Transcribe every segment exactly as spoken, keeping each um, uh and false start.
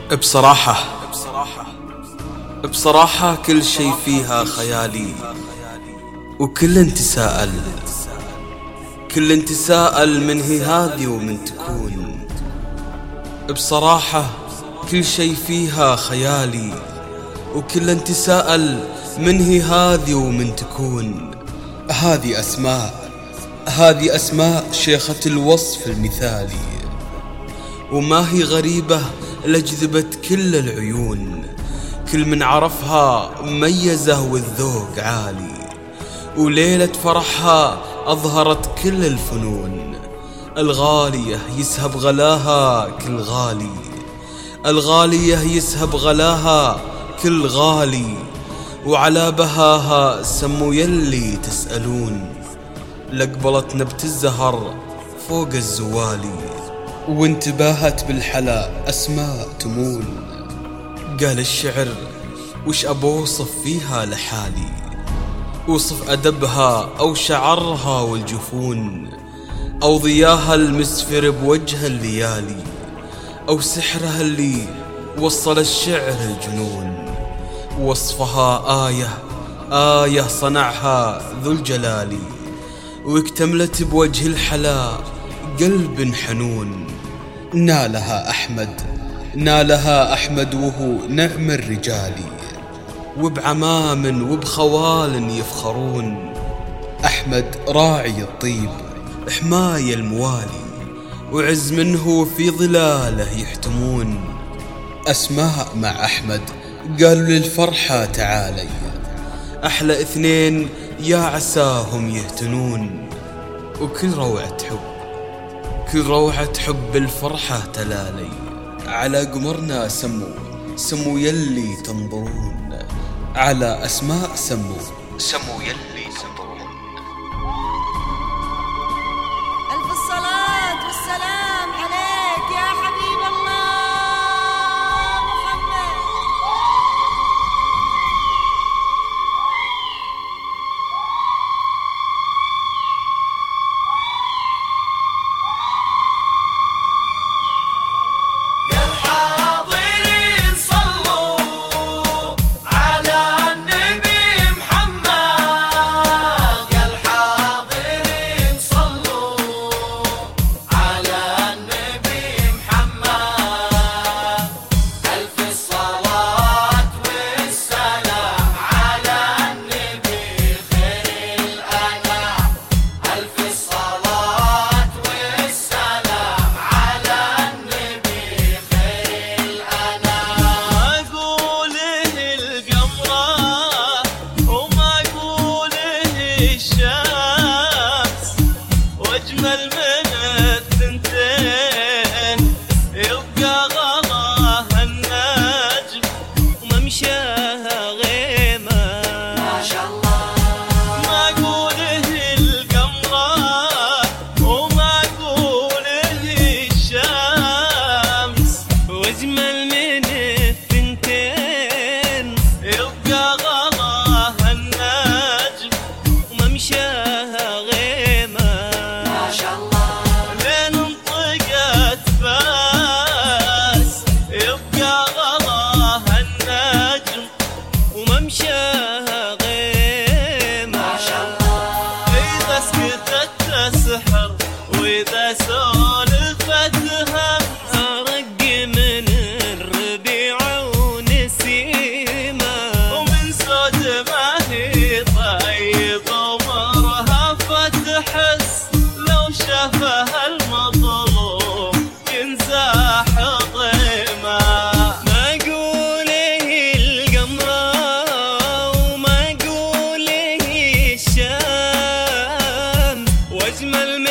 بصراحة بصراحة كل شي فيها خيالي، وكل انت سأل كل انت سأل من هي هذي ومن تكون. بصراحة كل شي فيها خيالي، وكل انت سأل من هي هذي ومن تكون. هذه أسماء هذه أسماء شيخة الوصف المثالي، وما هي غريبة لجذبت كل العيون. كل من عرفها ميزه والذوق عالي، وليلة فرحها أظهرت كل الفنون. الغالية يسهب غلاها كل غالي، الغالية يسهب غلاها كل غالي، وعلى بهاها سموا يلي تسألون. لقبلت نبت الزهر فوق الزوالي، وانتباهت بالحلا أسماء تمون. قال الشعر وش أبوصف فيها لحالي، وصف أدبها أو شعرها والجفون، أو ضياها المسفر بوجه الليالي، أو سحرها اللي وصل الشعر الجنون. وصفها آية آية صنعها ذو الجلال، واكتملت بوجه الحلا قلب حنون. نالها أحمد نالها أحمد وهو نعم الرجال، وبعمام وبخوال يفخرون. أحمد راعي الطيب حماية الموالي، وعز منه في ظلاله يحتمون. أسماء مع أحمد قالوا للفرحة تعالي، أحلى اثنين يا عساهم يهتنون. وكل روعة حب كل روعة حب الفرحة تلالي، على قمرنا سموا سموا يلي تنظرون. على أسماء سموا سموا يلي تنظرون. ألف الصلاة والسلام عليك يا حبيب الله محمد. وإذا سولفتها أرق من الربيع ونسيمة، ومن صوت ما هي طيبة ومرهفة تحس لو شافها المظلوم ينزاح ضيمة. ما قوله القمرة وما قوله الشمس، واجمل من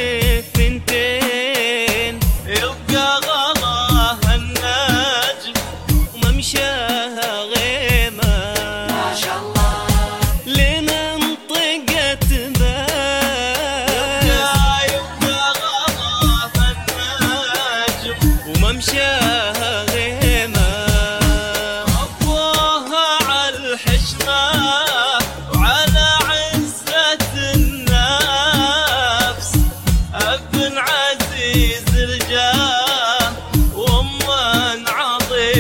الثنتين يبقى غلاها النجم وممشاها غيمة. ما شاء الله لنا انطقت بس يبقى غلاها النجم وممشاها غيمة. ربوها على الحشمة وعلى عزة النفس، ابن عزيز الجاه وام عظيمة.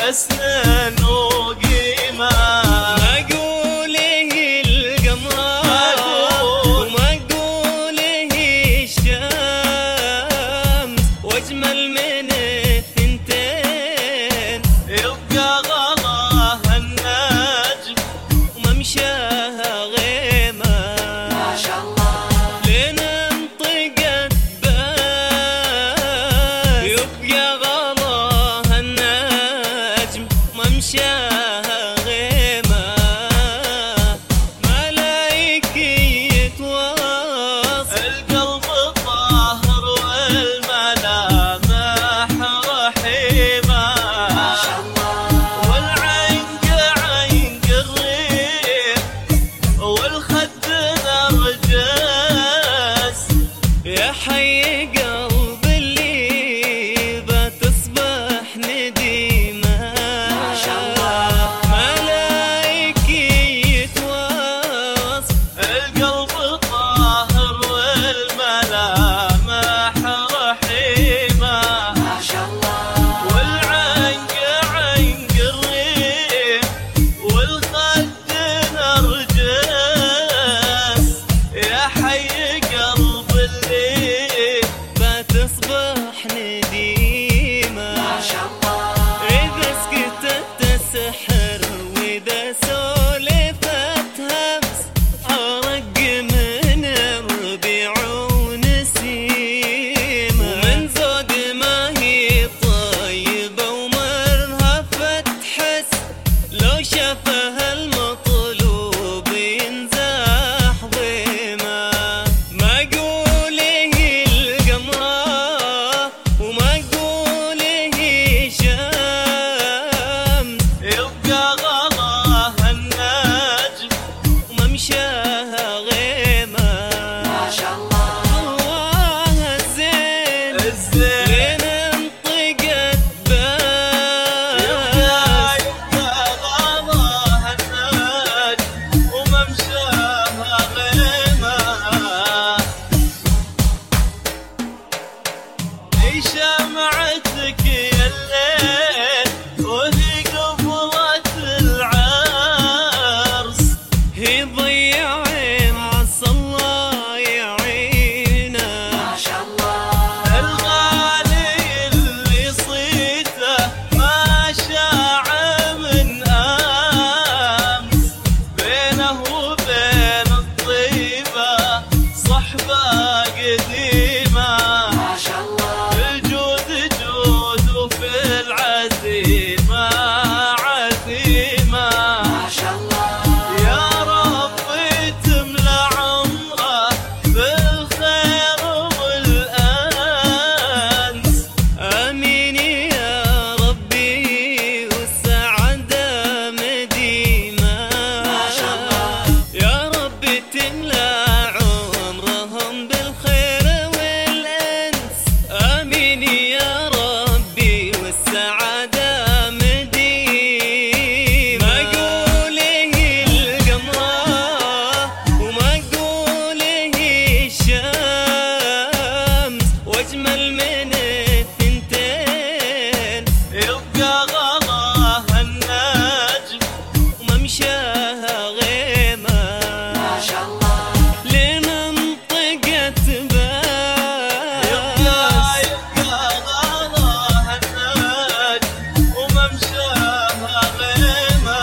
حسن وقيمة. مقوله القمر ومقوله الشمس، واجمل من الثنتين يبقى غلاها النجم وممشاها غيمة. ما شاء الله لين انطقت باب يبقى غلاها النجم وممشاها غيمة. ملايكي توصف القلب طاهر والملامح رحيمة. ما شاء الله والعنق عنق الريح والخد نرجس، يا حي قلب اللي بتصبح نديمة. ما شاء الله ملايكي يتوصف القلب طاهر والملامح رحيمة. ما شاء الله والعنق عنق الريح والخد نرجس، يا حي قلب اللي بتصبح نديمة. ما شاء الله إذا سكتت تسحر وإذا سولفت همس، أرق من الربيع ونسيمة. ومن زود ما هي طيبة ومرهفة تحس، لو شافها المطلوب ينزاح ضيمة. مقوله القمر ومقوله الشمس، يبقى غلاها النجم وممشاها غيمة. ما شاء الله الله الزين الزين لين انطقت باب يبقى غلاها النجم وممشاها غيمة. هي شمعتك يا الليل وهي قبلة العرس، هي ضيعي عسى الله يعينه. ما شاء الله الغالي اللي صيته ما شاع من أمس، بينه وبين الطيبة صحبة قديمة. ما شاء الله الجود جود وفي العزيمة عزيمة. ما شاء الله يا ربي تملى عمره بالخير والأنس، آمين يا ربي والسعادة مديمة. ما شاء الله يا ربي تملى عمرهم بالخير والأنس، آمين يا ربي والسعادة مديمة. مقوله القمر ومقوله الشمس، واجمل من الثنتين يبقى غلاها النجم وممشاها غيمة. ما شاء الله لين انطقت باب يبقى غلاها النجم وممشاها غيمة.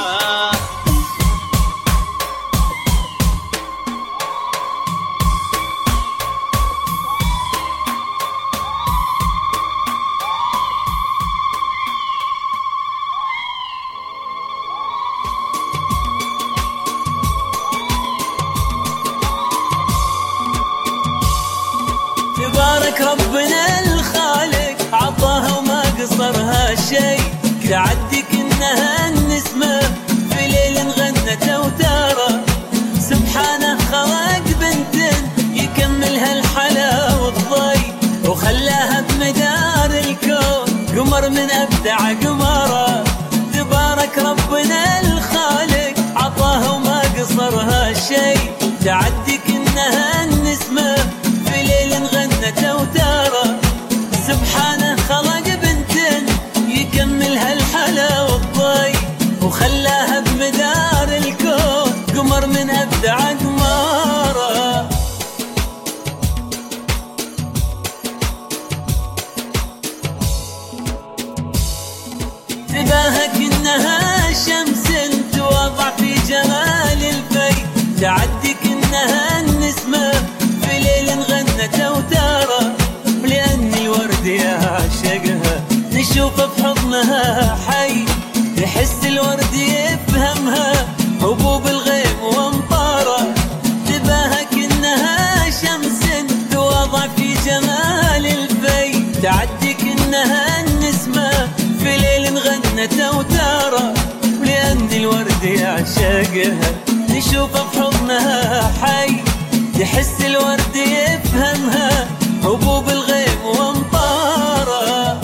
تبارك ربنا الخالق، عطاها وما قصرها شيء. تعدي كأنها النسمة في ليل غنت أوتاره. سبحانه خلق بنت يكملها الحلا والضي، وخلاها بمدار الكون قمر من أبدع قمره. تبارك ربنا الخالق، عطاها وما قصرها شيء. تعدي كأنها النسمة في ليل غنت أوتاره. سبحانه خلق بنت يكملها الحلا وخلاها بمدار الكون قمر من أبدع أقماره. تباهك إنها شمس توضع في جمال الفي، تعدك إنها النسمة في ليل غنت أوتاره. لأن الورد يعشقها نشوفه بحضنها حي، تحس الورد يفهمها هبوب الغيم وامطاره. تباهك إنها شمس توضع في جمال الفي، تعدك إنها النسمة في ليل غنت أوتاره. لأن الورد يعشقها نشوفه بحضنها حي، تحس الورد يفهمها هبوب الغيم وامطاره.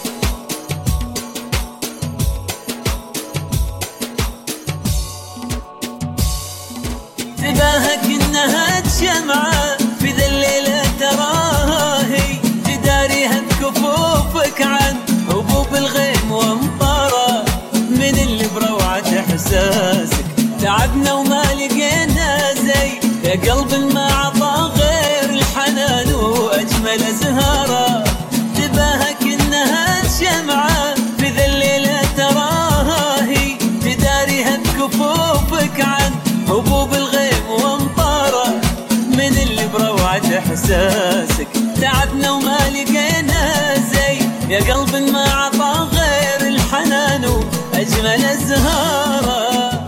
تباهك إنها تشمعة في ذا الليلة تراها هي، تداريها بكفوفك عن هبوب الغيم وامطاره. من اللي بروعة إحساسك تعبنا وما لقينا زي، يا قلب ما عطى غير الحنان وأجمل أزهاره. تباهك إنها شمعة في ذا الليلة تراها هي، تداريها بكفوفك عن هبوب الغيم وامطاره. من اللي بروعة إحساسك تعبنا وما لقينا زي، يا قلب ما عطى غير الحنان وأجمل أزهاره.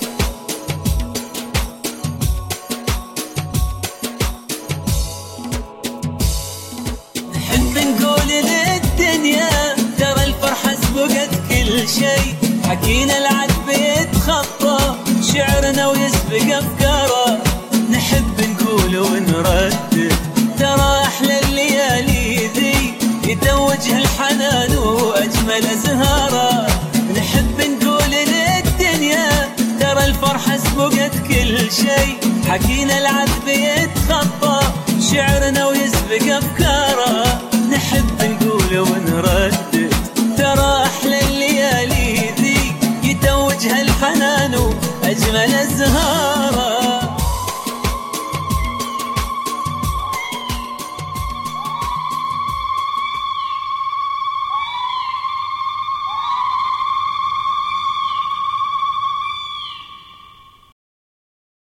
نحب نقول للدنيا ترى الفرحة سبقت كل شيء، حكينا العذب يتخطى شعرنا ويسبق أفكاره. نحب نقول ونردد ترى أحلى الليالي ذي، يتوجه الحنان وأجمل أزهاره. نحب نقول للدنيا ترى الفرحة سبقت كل شيء، حكينا العذب يتخطى شعرنا ويسبق أفكاره. نحب نقول ونردد ترى أحلى الليالي ذي، يتوجه الحنان وأجمل أزهاره.